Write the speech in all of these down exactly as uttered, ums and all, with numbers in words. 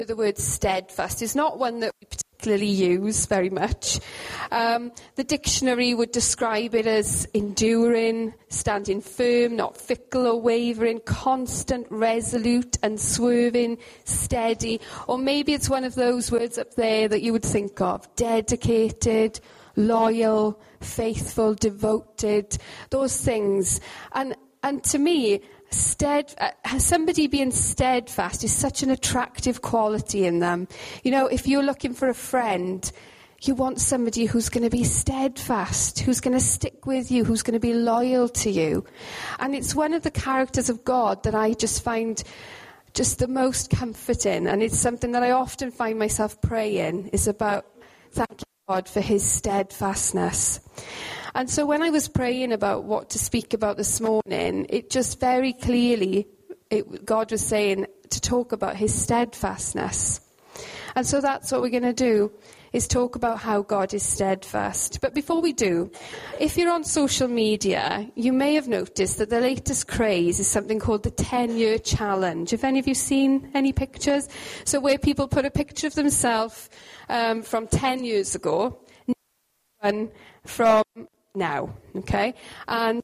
the word steadfast is not one that we particularly use very much. Um, the dictionary would describe it as enduring, standing firm, not fickle or wavering, constant, resolute, unswerving, steady. Or maybe it's one of those words up there that you would think of: dedicated, loyal, faithful, devoted, those things. And and to me, stead, uh, somebody being steadfast is such an attractive quality in them. You know, if you're looking for a friend, you want somebody who's going to be steadfast, who's going to stick with you, who's going to be loyal to you. And it's one of the characters of God that I just find just the most comforting. And it's something that I often find myself praying, is about thanking God for his steadfastness. And so when I was praying about what to speak about this morning, it just very clearly, it, God was saying to talk about his steadfastness. And so that's what we're going to do, is talk about how God is steadfast. But before we do, if you're on social media, you may have noticed that the latest craze is something called the ten-year challenge. Have any of you seen any pictures? So where people put a picture of themselves um, from ten years ago, and from now, okay? And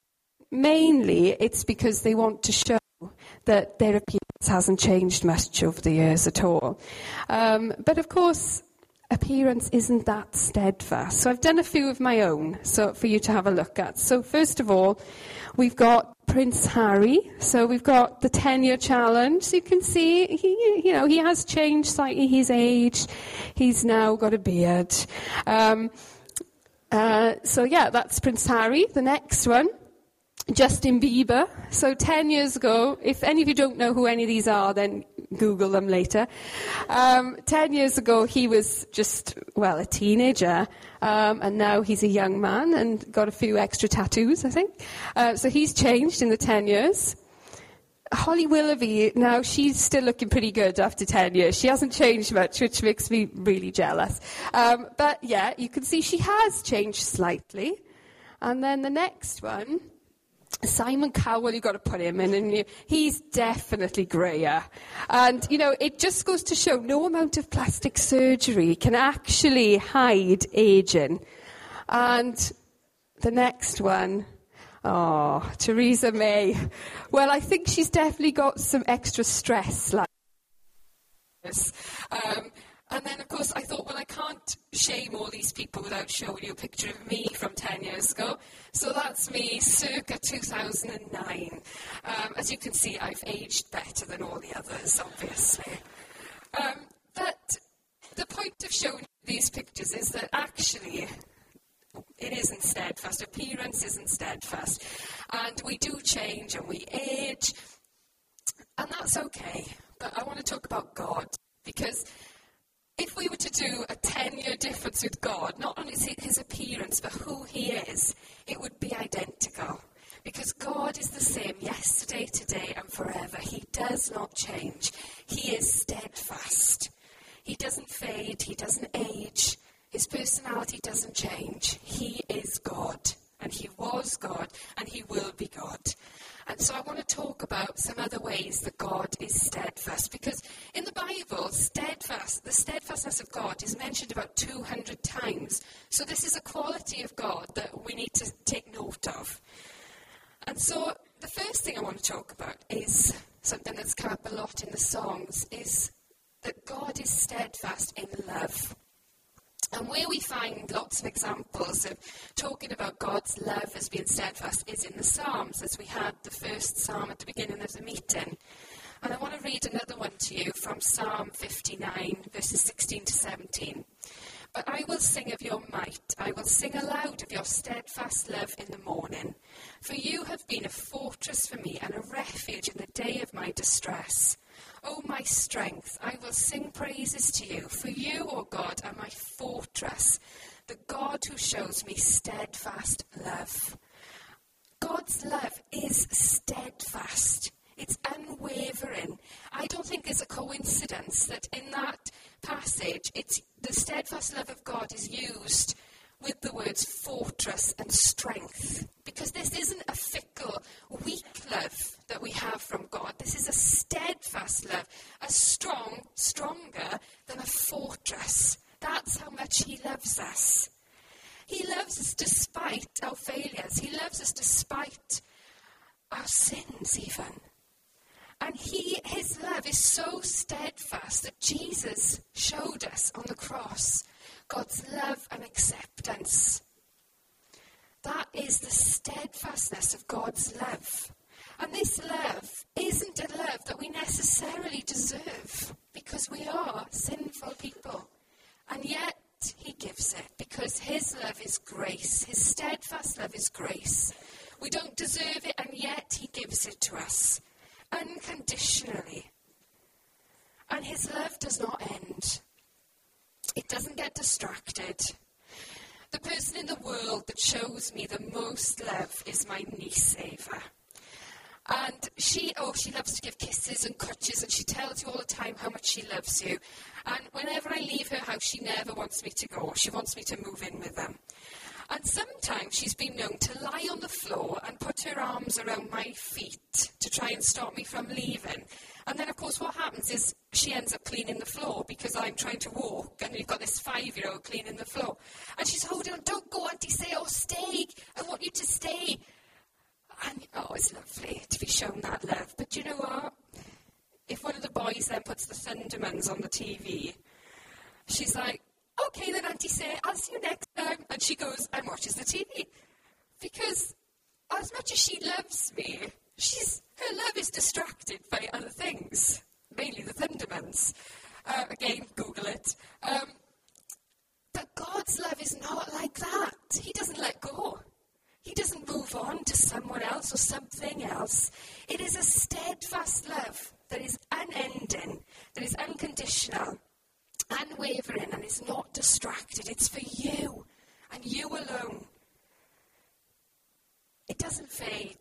mainly it's because they want to show that their appearance hasn't changed much over the years at all. Um, but of course, appearance isn't that steadfast. So I've done a few of my own, so for you to have a look at. So first of all, we've got Prince Harry. So we've got the ten-year challenge. So you can see, he, you know, he has changed slightly. He's aged. He's now got a beard. Um, Uh, so yeah, that's Prince Harry. The next one, Justin Bieber. So ten years ago, if any of you don't know who any of these are, then Google them later. Um, ten years ago, he was just, well, a teenager, um, and now he's a young man and got a few extra tattoos, I think. Uh, so he's changed in the ten years. Holly Willoughby, now she's still looking pretty good after ten years. She hasn't changed much, which makes me really jealous. Um, but yeah, you can see she has changed slightly. And then the next one, Simon Cowell, you've got to put him in, and you, he's definitely greyer. And, you know, it just goes to show no amount of plastic surgery can actually hide aging. And the next one, oh, Theresa May. Well, I think she's definitely got some extra stress like this. Um, and then, of course, I thought, well, I can't shame all these people without showing you a picture of me from ten years ago. So that's me circa two thousand nine. Um, as you can see, I've aged better than all the others, obviously. Um, but the point of showing these pictures is that actually it isn't steadfast. Appearance isn't steadfast. And we do change and we age. And that's okay. But I want to talk about God. Because if we were to do a ten-year difference with God, not only his appearance, but who he is, it would be identical. Because God is the same yesterday, today, and forever. He does not change. He is steadfast. He doesn't fade. He doesn't age. His personality doesn't change. He is God, and he was God, and he will be God. And so I want to talk about some other ways that God is steadfast, because in the Bible, steadfast, the steadfastness of God is mentioned about two hundred times. So this is a quality of God that we need to take note of. And so the first thing I want to talk about is something that's come up a lot in the songs, is that God is steadfast in love. And where we find lots of examples of talking about God's love as being steadfast is in the Psalms, as we had the first Psalm at the beginning of the meeting. And I want to read another one to you from Psalm fifty-nine, verses sixteen to seventeen. But I will sing of your might. I will sing aloud of your steadfast love in the morning. For you have been a fortress for me and a refuge in the day of my distress. O my strength, I will sing praises to you. For you, O God, are my fortress, the God who shows me steadfast love. God's love is steadfast. It's unwavering. I don't think it's a coincidence that in that passage, it's the steadfast love of God is used with the words fortress and strength, because this isn't a fickle, weak love that we have from God. This is a steadfast love, a strong, stronger than a fortress. That's how much he loves us. He loves us despite our failures. He loves us despite our sins even. And he, his love is so steadfast that Jesus showed us on the cross God's love and acceptance. That is the steadfastness of God's love. And this love isn't a love that we necessarily deserve, because we are sinful people. And yet he gives it, because his love is grace. His steadfast love is grace. We don't deserve it, and yet he gives it to us unconditionally. And his love does not end. It doesn't get distracted. The person in the world that shows me the most love is my niece, Ava. And she, oh, she loves to give kisses and crutches, and she tells you all the time how much she loves you. And whenever I leave her house, she never wants me to go. She wants me to move in with them. And sometimes she's been known to lie on the floor and put her arms around my feet to try and stop me from leaving. And then, of course, what happens is she ends up cleaning the floor because I'm trying to walk, and you've got this five-year-old cleaning the floor. And she's holding on, don't go, Auntie, say, oh, stay. I want you to stay. And, oh, it's lovely to be shown that love. But you know what? If one of the boys then puts the Thundermans on the T V, she's like, okay, then, Auntie, say, I'll see you next time. And she goes and watches the T V. Because as much as she loves me, she's her love is distracted by other things, mainly the Thundermans. Uh, again, Google it. Um, but God's love is not like that. He doesn't let go. He doesn't move on to someone else or something else. It is a steadfast love that is unending, that is unconditional, unwavering, and is not distracted. It's for you and you alone. It doesn't fade.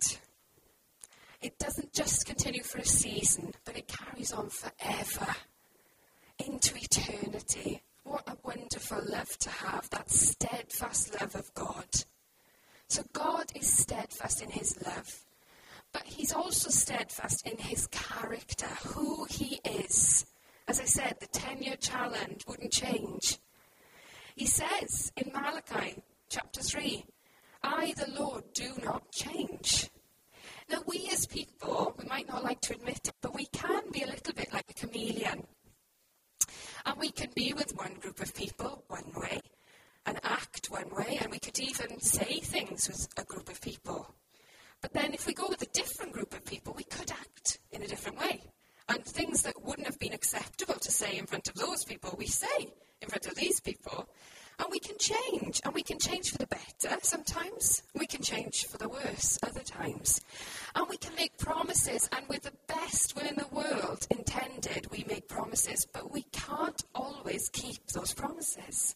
It doesn't just continue for a season, but it carries on forever into eternity. What a wonderful love to have, that steadfast love of God. So God is steadfast in his love, but he's also steadfast in his character, who he is. As I said, the ten-year challenge wouldn't change. He says in Malachi chapter three, I, the Lord, do not change. Now, we as people, we might not like to admit it, but we can be a little bit like a chameleon. And we can be with one group of people one way and act one way, and we could even say things with a group of people. But then if we go with a different group of people, we could act in a different way. And things that wouldn't have been acceptable to say in front of those people, we say in front of these people. And we can change, and we can change for the better sometimes. We can change for the worse other times. And we can make promises, and with the best will in the world intended, we make promises, but we can't always keep those promises.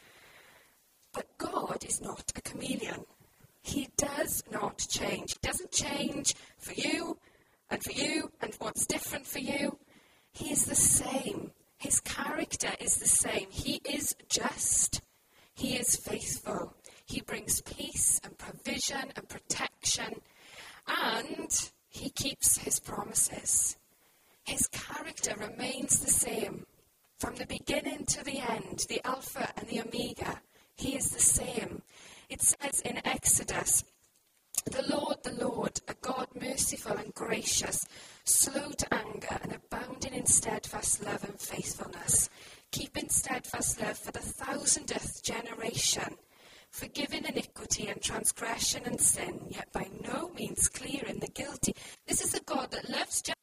But God is not a chameleon. He does not change. He doesn't change for you and for you and what's different for you. He is the same. His character is the same. He is just. He is faithful. He brings peace and provision and protection, and he keeps his promises. His character remains the same from the beginning to the end, the Alpha and the Omega. He is the same. It says in Exodus, the Lord, the Lord, a God merciful and gracious, slow to anger and abounding in steadfast love and faithfulness, keeping steadfast love for the thousandth generation, forgiving iniquity and transgression and sin, yet by no means clearing the guilty. This is a God that loves just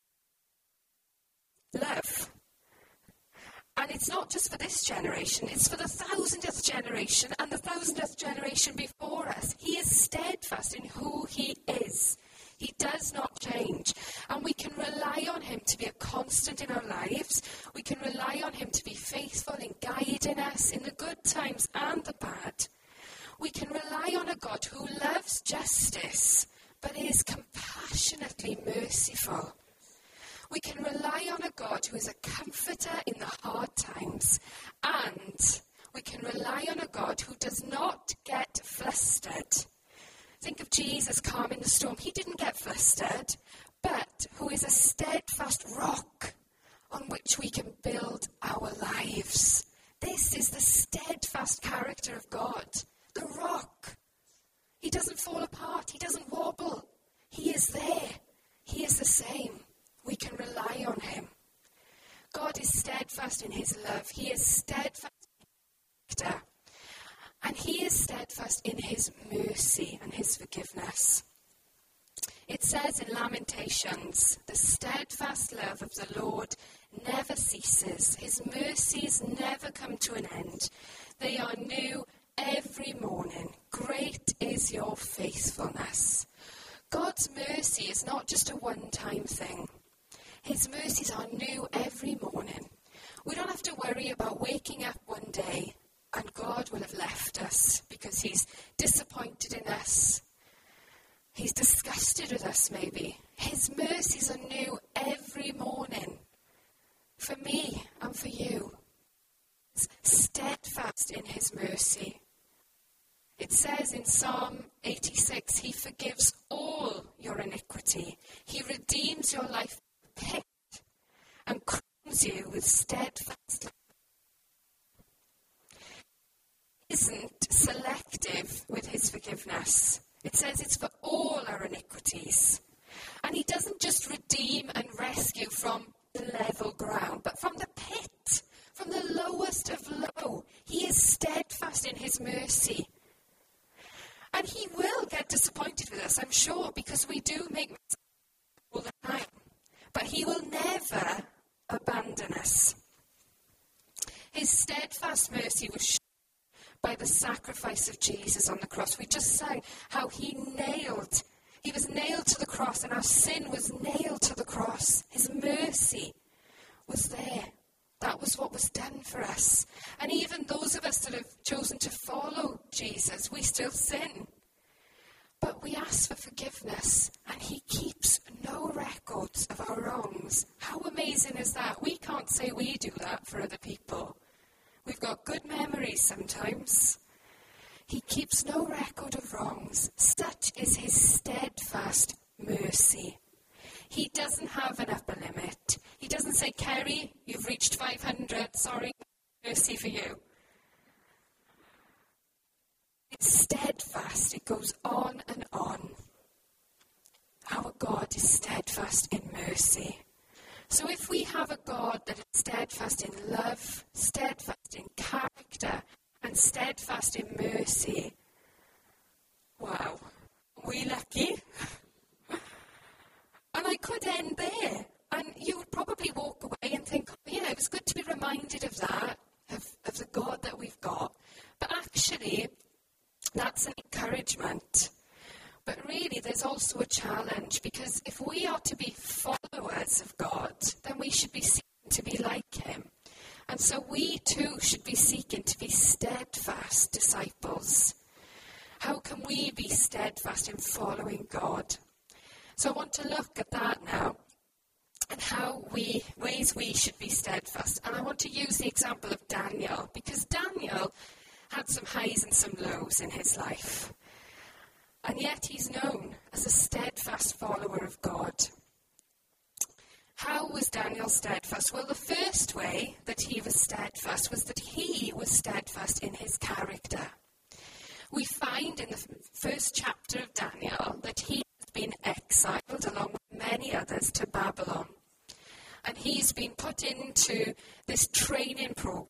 love. And it's not just for this generation, it's for the thousandth generation and the thousandth generation before us. He is steadfast in who he is. He does not change. And we can rely on him to be a constant in our lives. We can rely on him to be faithful in guiding us in the good times and the bad. We can rely on a God who loves justice, but is compassionately merciful. We can rely on a God who is a comforter in the hard times, and We can rely on a God who does not get flustered. Think of Jesus calming the storm. He didn't get flustered, but who is a steadfast rock on which we can build our lives. This is the steadfast character of God, the rock. He doesn't fall apart. He doesn't wobble. He is there. He is the same. We can rely on him. God is steadfast in his love. He is steadfast in his character. And he is steadfast in his mercy and his forgiveness. It says in Lamentations, the steadfast love of the Lord never ceases. His mercies never come to an end. They are new every morning. Great is your faithfulness. God's mercy is not just a one-time thing. His mercies are new every morning. We don't have to worry about waking up one day and God will have left us because he's disappointed in us. He's disgusted with us, maybe. His mercies are new every morning. For me and for you. He's steadfast in his mercy. It says in Psalm eighty-six, he forgives all your iniquity. He redeems your life from the pit and crowns you with steadfast love. He isn't selective with his forgiveness. It says it's for all our iniquities. And he doesn't just redeem and rescue from the level ground, but from the pit, from the lowest of low. He is steadfast in his mercy. And he will get disappointed with us, I'm sure, because we do make mistakes all the time. But he will never abandon us. His steadfast mercy was shown by the sacrifice of Jesus on the cross. We just sang how he nailed, he was nailed to the cross, and our sin was nailed to the cross. His mercy was there. That was what was done for us. And even those of us that have chosen to follow Jesus, we still sin. But we ask for forgiveness, and he keeps no records of our wrongs. How amazing is that? We can't say we do that for other people. We've got good memories sometimes. He keeps no record of wrongs. Such is his steadfast mercy. He doesn't have an upper limit. He doesn't say, Kerry, you've reached five hundred. Sorry, mercy for you. It's steadfast. It goes on and on. Our God is steadfast in mercy. So if we have a God that is steadfast in love, steadfast in character, and steadfast in mercy, wow, are we lucky? And I could end there. And you would probably walk away and think, oh, yeah, it was good to be reminded of that, of, of the God that we've got. But actually, that's an encouragement. But really, there's also a challenge, because if we are to be followers of God, then we should be seeking to be like him. And so we too should be seeking to be steadfast disciples. How can we be steadfast in following God? So I want to look at that now, and how we, ways we should be steadfast. And I want to use the example of Daniel, because Daniel had some highs and some lows in his life. And yet he's known as a steadfast follower of God. How was Daniel steadfast? Well, the first way that he was steadfast was that he was steadfast in his character. We find in the first chapter of Daniel that he has been exiled along with many others to Babylon. And he's been put into this training program.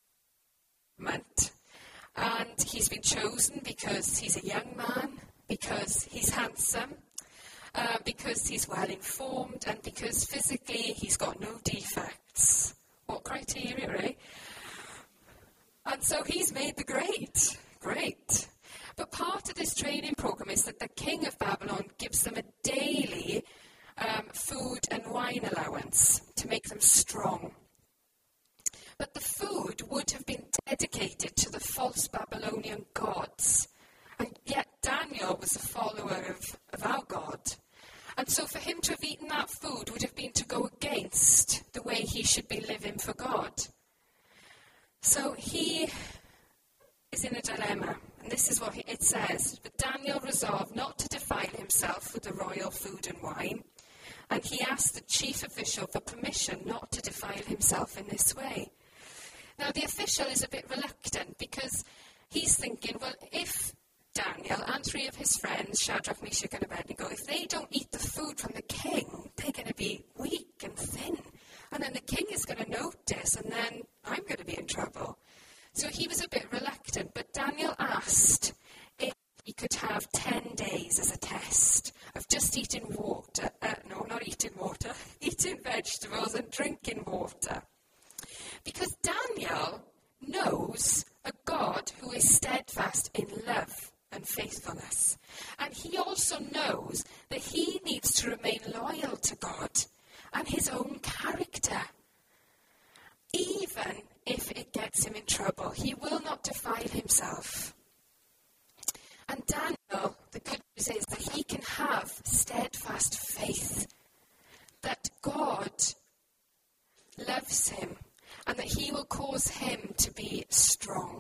And he's been chosen because he's a young man, because he's handsome, uh, because he's well informed, and because physically he's got no defects. What criteria, eh? And so he's made the grade. Great. But part of this training program is that the king of Babylon gives them a daily um, food and wine allowance to make them strong. But the food would have been dedicated to the false Babylonian gods. And yet Daniel was a follower of, of our God. And so for him to have eaten that food would have been to go against the way he should be living for God. So he this is what it says. But Daniel resolved not to defile himself with the royal food and wine, and he asked the chief official for permission not to defile himself in this way. Now, the official is a bit reluctant because he's thinking, well, if Daniel and three of his friends, Shadrach, Meshach, and Abednego, if they don't eat the food from the king, they're going to be weak and thin. And then the king is going to notice, and then I'm going to be in trouble. So he was a bit reluctant, but Daniel asked if he could have ten days as a test of just eating water. Uh, no, not eating water. Eating vegetables and drinking water. Because Daniel knows a God who is steadfast in love and faithfulness. And he also knows that he needs to remain loyal to God and his own character. Even if it gets him in trouble, he will not defile himself. And Daniel, the good news is that he can have steadfast faith that God loves him and that he will cause him to be strong.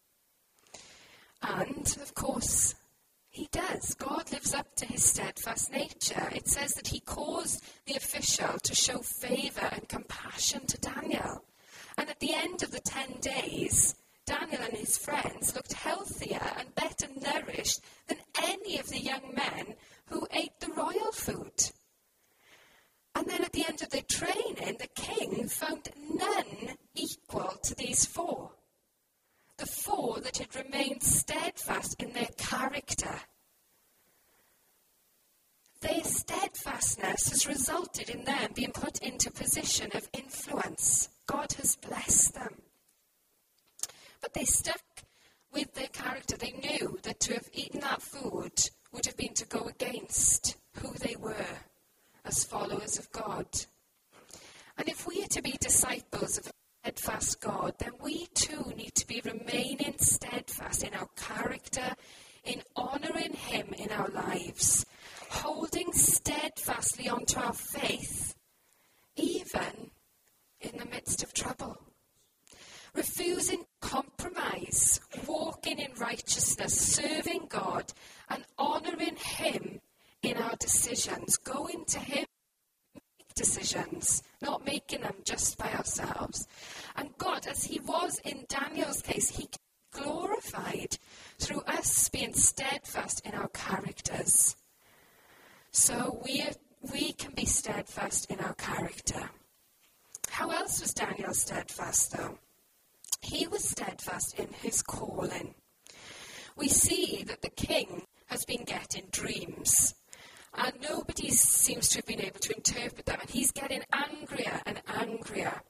And, of course, he does. God lives up to his steadfast nature. It says that he caused the official to show favour and compassion to Daniel. And at the end of the ten days, Daniel and his friends looked healthier and better nourished than any of the young men who ate the royal food. And then at the end of their training, the king found none equal to these four. The four that had remained steadfast in their character. Their steadfastness has resulted in them being put into a position of influence. God has blessed them. But they stuck with their character. They knew that to have eaten that food would have been to go against who they were as followers of God. And if we are to be disciples of a steadfast God, then we too need to be remaining steadfast in our character, in honouring him in our lives, holding steadfastly onto our faith, even in the midst of trouble. Refusing compromise, walking in righteousness, serving God and honouring him in our decisions, going to him to make decisions, not making them just by ourselves. And God, as he was in Daniel's case, he can be glorified through us being steadfast in our characters. So we are, we can be steadfast in our character. How else was Daniel steadfast, though? He was steadfast in his calling. We see that the king has been getting dreams, and nobody seems to have been able to interpret them, and he's getting angrier and angrier.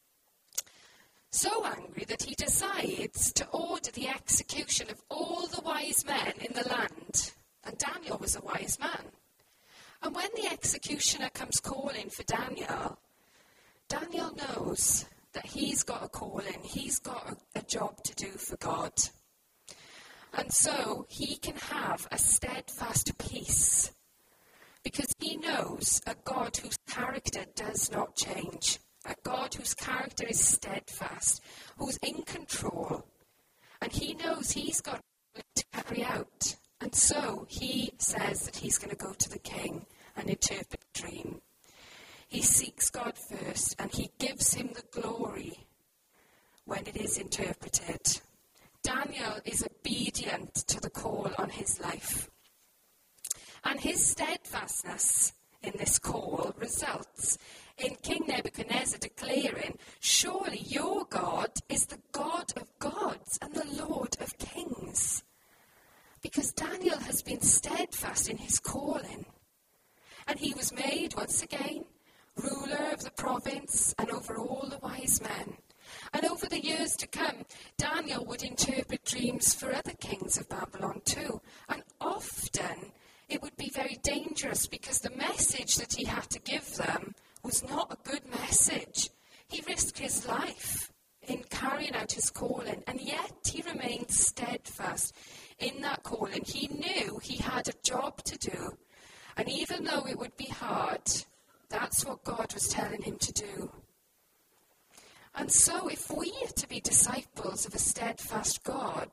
So angry that he decides to order the execution of all the wise men in the land. And Daniel was a wise man. And when the executioner comes calling for Daniel, Daniel knows that he's got a calling, he's got a, a job to do for God. And so he can have a steadfast peace because he knows a God whose character does not change, a God whose character is steadfast, who's in control. And he knows he's got to carry out. And so he says that he's going to go to the king and interpret the dream. He seeks God first, and he gives him the glory when it is interpreted. Daniel is obedient to the call on his life. And his steadfastness in this call results in King Nebuchadnezzar declaring, "Surely your God is the God of gods and the Lord of kings." Because Daniel has been steadfast in his calling. And he was made, once again, ruler of the province and over all the wise men. And over the years to come, Daniel would interpret dreams for other kings of Babylon too. And often it would be very dangerous because the message that he had to give them was not a good message. He risked his life in carrying out his calling, and yet he remained steadfast in that calling. He knew he had a job to do. And even though it would be hard, that's what God was telling him to do. And so if we are to be disciples of a steadfast God,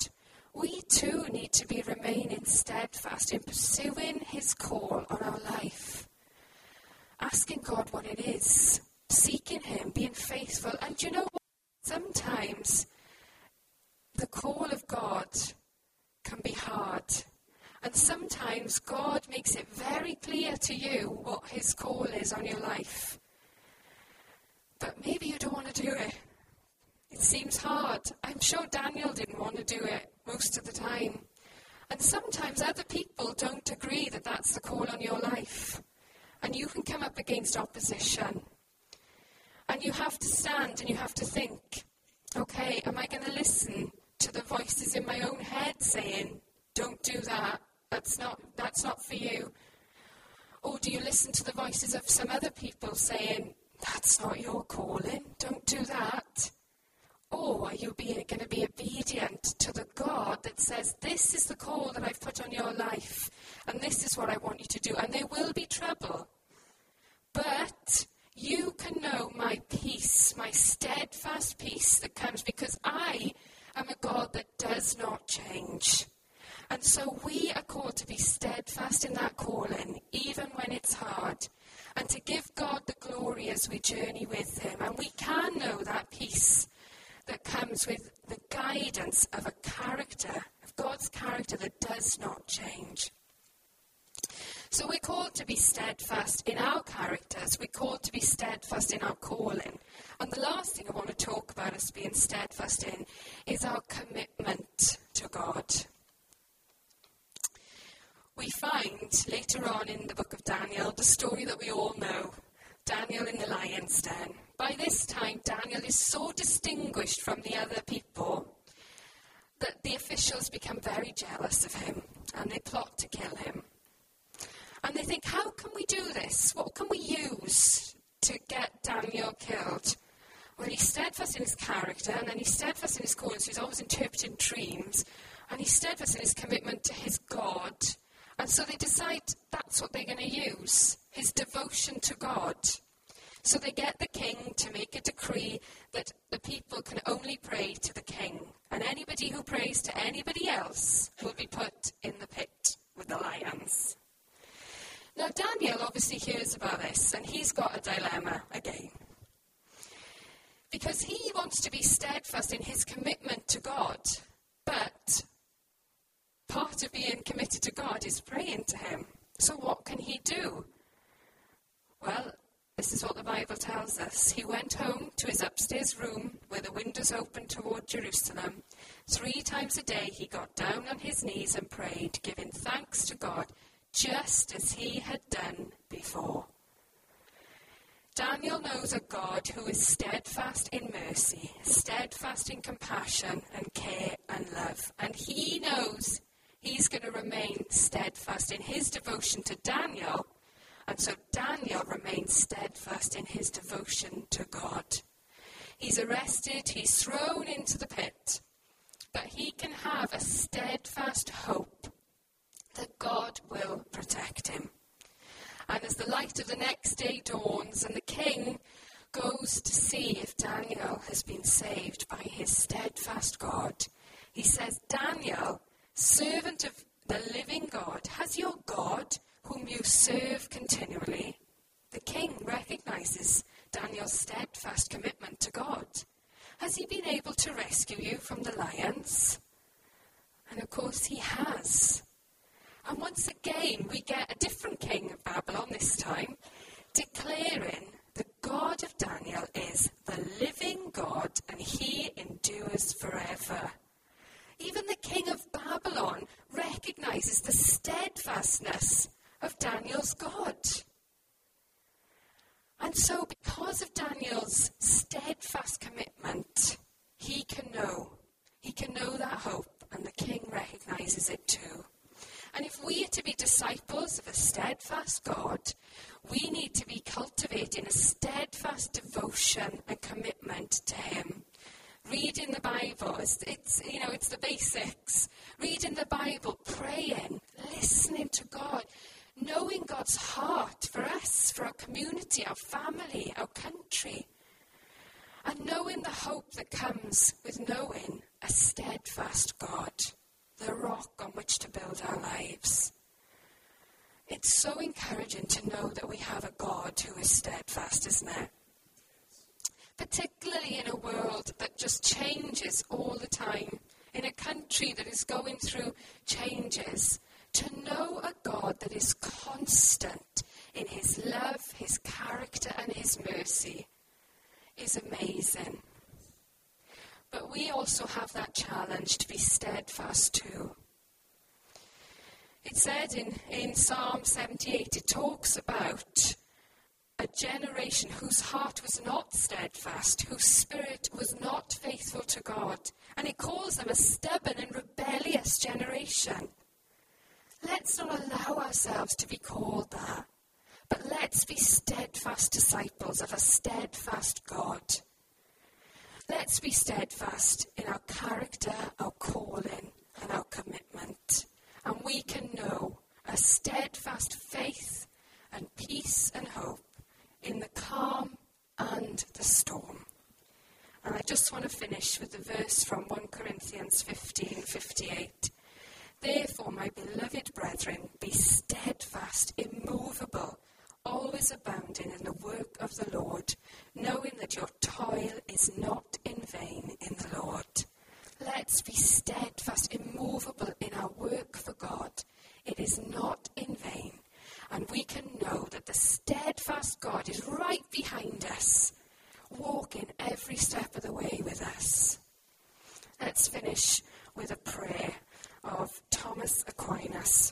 we too need to be remaining steadfast in pursuing his call on our life. Asking God what it is, seeking him, being faithful. And you know what? Sometimes the call of God can be hard. And sometimes God makes it very clear to you what his call is on your life. But maybe you don't want to do it. It seems hard. I'm sure Daniel didn't want to do it most of the time. And sometimes other people don't agree that that's the call on your life. And you can come up against opposition. And you have to stand and you have to think, okay, am I going to listen to the voices in my own head saying, don't do that, that's not, that's not for you? Or do you listen to the voices of some other people saying, that's not your calling, don't do that? Or are you being, going to be obedient to the God that says, this is the call that I've put on your life, and this is what I want you to do, and there will be trouble. But you can know my peace, my steadfast peace that comes because I am a God that does not change. And so we are called to be steadfast in that calling, even when it's hard, and to give God the glory as we journey with him. And we can know that peace that comes with the guidance of a character, of God's character that does not change. So we're called to be steadfast in our characters. We're called to be steadfast in our calling. And the last thing I want to talk about us being steadfast in is our commitment to God. We find later on in the book of Daniel the story that we all know, Daniel in the lion's den. By this time, Daniel is so distinguished from the other people that the officials become very jealous of him and they plot to kill him. And they think, how can we do this? What can we use to get Daniel killed? Well, he's steadfast in his character, and then he's steadfast in his calling, so he's always interpreting dreams, and he's steadfast in his commitment to his God. And so they decide that's what they're going to use, his devotion to God. So they get the king to make a decree that the people can only pray to the king, and anybody who prays to anybody else will be put in the pit with the lions. Now, Daniel obviously hears about this, and he's got a dilemma again. Because he wants to be steadfast in his commitment to God, but part of being committed to God is praying to him. So what can he do? Well, this is what the Bible tells us. He went home to his upstairs room where the windows opened toward Jerusalem. Three times a day he got down on his knees and prayed, giving thanks to God, just as he had done before. Daniel knows a God who is steadfast in mercy, steadfast in compassion and care and love. And he knows he's going to remain steadfast in his devotion to Daniel. And so Daniel remains steadfast in his devotion to God. He's arrested, he's thrown into the pit, but he can have a steadfast hope that God will protect him. And as the light of the next day dawns and the king goes to see if Daniel has been saved by his steadfast God, he says, Daniel, servant of the living God, has your God, whom you serve continually? The king recognizes Daniel's steadfast commitment to God. Has he been able to rescue you from the lions? And of course he has. And once again, we get a different king of Babylon this time, declaring the God of Daniel is the living God and he endures forever. Even the king of Babylon recognizes the steadfastness of Daniel's God. And so because of Daniel's steadfast commitment, he can know. He can know that hope, and the king recognizes it too. And if we are to be disciples of a steadfast God, we need to be cultivating a steadfast devotion and commitment to him. Reading the Bible, it's, it's you know, it's the basics. Reading the Bible, praying, listening to God, knowing God's heart for us, for our community, our family, our country, and knowing the hope that comes with knowing a steadfast God. the rock on which to build our lives. It's so encouraging to know that we have a God who is steadfast, isn't it? Particularly in a world that just changes all the time, in a country that is going through changes, to know a God that is constant in his love, his character, and his mercy is amazing. But we also have that challenge to be steadfast too. It said in, in Psalm seventy-eight, it talks about a generation whose heart was not steadfast, whose spirit was not faithful to God. And it calls them a stubborn and rebellious generation. Let's not allow ourselves to be called that. But let's be steadfast disciples of a steadfast God. Let's be steadfast in our character, our calling, and our commitment. And we can know a steadfast faith and peace and hope in the calm and the storm. And I just want to finish with the verse from First Corinthians fifteen fifty-eight. Therefore, my beloved brethren, be steadfast, immovable, always abounding in the work of the Lord, knowing that your toil is not in vain in the Lord. Let's be steadfast, immovable in our work for God. It is not in vain. And we can know that the steadfast God is right behind us, walking every step of the way with us. Let's finish with a prayer of Thomas Aquinas.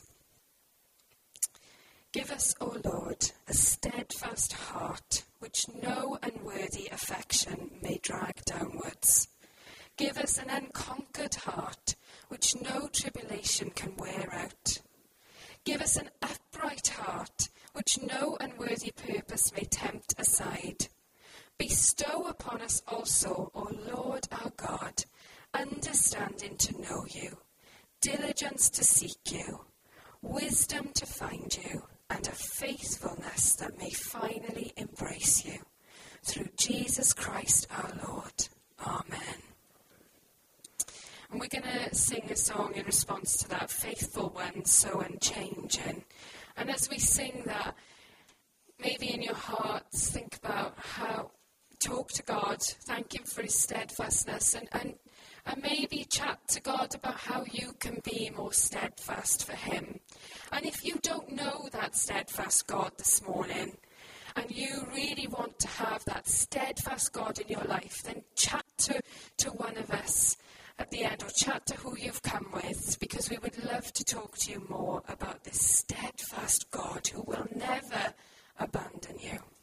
Give us, O Lord, a steadfast heart, which no unworthy affection may drag downwards. Give us an unconquered heart, which no tribulation can wear out. Give us an upright heart, which no unworthy purpose may tempt aside. Bestow upon us also, O Lord our God, understanding to know you, diligence to seek you, wisdom to find you, and a faithfulness that may finally embrace you. Through Jesus Christ our Lord. Amen. And we're going to sing a song in response to that, Faithful One, So Unchanging. And as we sing that, maybe in your hearts, think about how, talk to God, thank him for his steadfastness, and, and, and maybe chat to God about how you can be more steadfast for him. And if you don't know that steadfast God this morning, and you really want to have that steadfast God in your life, then chat to, to one of us at the end, or chat to who you've come with, because we would love to talk to you more about this steadfast God who will never abandon you.